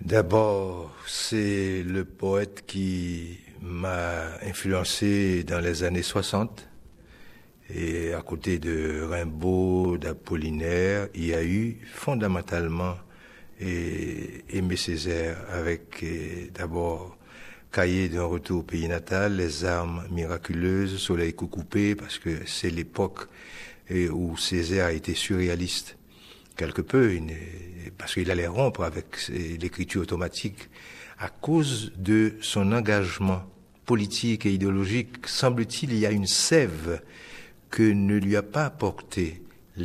D'abord, c'est le poète qui m'a influencé dans les années 60. Et à côté de Rimbaud, d'Apollinaire, il y a eu fondamentalement Aimé Césaire avec d'abord Cahiers d'un retour au pays natal, Les armes miraculeuses, Soleil coupé, parce que c'est l'époque où Césaire a été surréaliste quelque peu, parce qu'il allait rompre avec l'écriture automatique à cause de son engagement politique et idéologique. Semble-t-il, il y a une sève que ne lui a pas apporté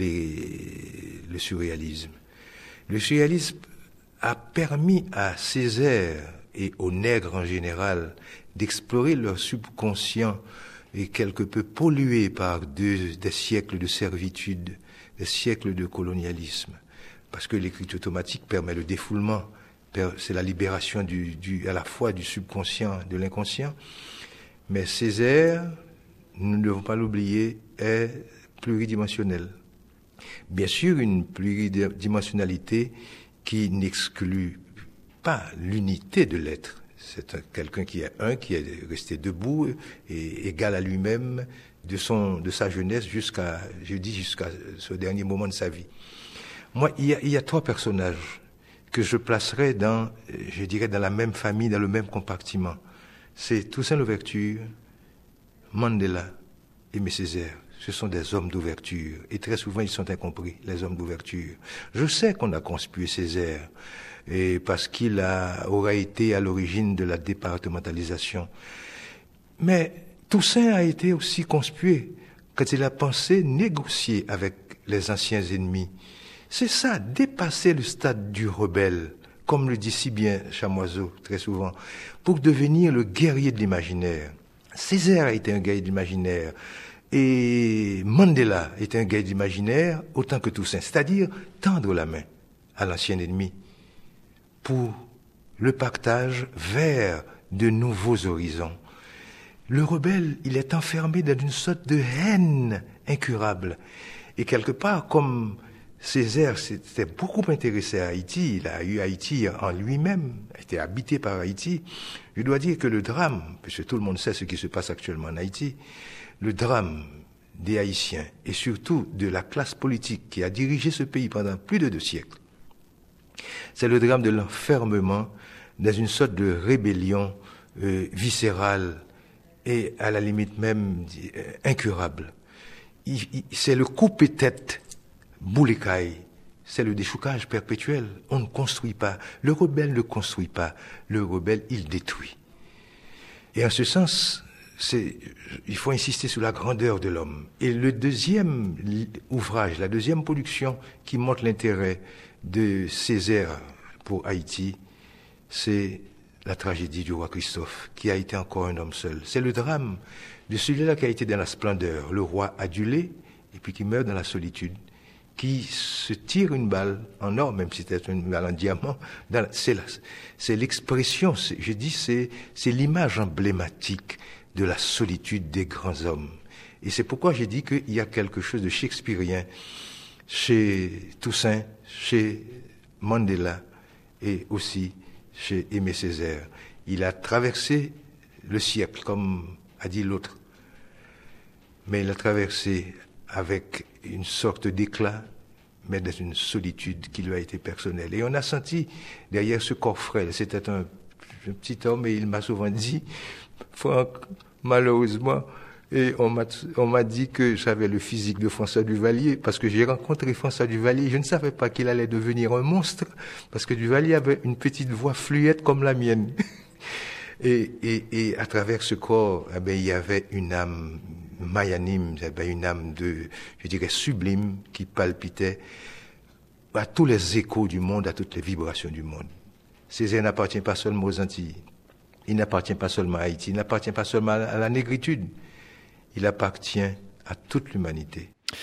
le surréalisme. Le surréalisme a permis à Césaire et aux nègres en général d'explorer leur subconscient et quelque peu pollué par des siècles de servitude, des siècles de colonialisme. Parce que l'écriture automatique permet le défoulement, c'est la libération à la fois du subconscient, de l'inconscient. Mais Césaire, nous ne devons pas l'oublier, est pluridimensionnel. Bien sûr, une pluridimensionnalité qui n'exclut pas l'unité de l'être. C'est quelqu'un qui est resté debout et égal à lui-même de sa jeunesse jusqu'à ce dernier moment de sa vie. Moi, il y a trois personnages que je placerais dans la même famille, dans le même compartiment. C'est Toussaint Louverture, Mandela et Aimé Césaire. Ce sont des hommes d'ouverture. Et très souvent, ils sont incompris, les hommes d'ouverture. Je sais qu'on a conspué Césaire, parce qu'il aurait été à l'origine de la départementalisation. Mais Toussaint a été aussi conspué quand il a pensé négocier avec les anciens ennemis. C'est ça, dépasser le stade du rebelle, comme le dit si bien Chamoiseau très souvent, pour devenir le guerrier de l'imaginaire. Césaire a été un guerrier de l'imaginaire et Mandela était un guerrier de l'imaginaire autant que Toussaint, c'est-à-dire tendre la main à l'ancien ennemi pour le partage vers de nouveaux horizons. Le rebelle, il est enfermé dans une sorte de haine incurable. Et quelque part, comme Césaire s'était beaucoup intéressé à Haïti, il a eu Haïti en lui-même, a été habité par Haïti. Je dois dire que le drame, puisque tout le monde sait ce qui se passe actuellement en Haïti, le drame des Haïtiens et surtout de la classe politique qui a dirigé ce pays pendant plus de 2 siècles, c'est le drame de l'enfermement dans une sorte de rébellion viscérale et à la limite même incurable. C'est le coupe-tête Boulécaille, c'est le déchoucage perpétuel. On ne construit pas. Le rebelle ne construit pas. Le rebelle, il détruit. Et en ce sens, il faut insister sur la grandeur de l'homme. Et le deuxième ouvrage, la deuxième production qui montre l'intérêt de Césaire pour Haïti, c'est la tragédie du roi Christophe, qui a été encore un homme seul. C'est le drame de celui-là qui a été dans la splendeur, le roi adulé, et puis qui meurt dans la solitude, qui se tire une balle en or, même si c'était une balle en diamant. C'est l'expression, c'est l'image emblématique de la solitude des grands hommes. Et c'est pourquoi j'ai dit qu'il y a quelque chose de shakespearien chez Toussaint, chez Mandela et aussi chez Aimé Césaire. Il a traversé le siècle, comme a dit l'autre, mais il a traversé avec une sorte d'éclat, mais dans une solitude qui lui a été personnelle. Et on a senti derrière ce corps frêle, c'était un petit homme, et il m'a souvent dit, Franck, malheureusement, et on m'a dit que j'avais le physique de François Duvalier, parce que j'ai rencontré François Duvalier, je ne savais pas qu'il allait devenir un monstre, parce que Duvalier avait une petite voix fluette comme la mienne. Et à travers ce corps, il y avait une âme mayanime, une âme sublime, qui palpitait à tous les échos du monde, à toutes les vibrations du monde. Césaire n'appartient pas seulement aux Antilles, il n'appartient pas seulement à Haïti, il n'appartient pas seulement à la négritude, il appartient à toute l'humanité.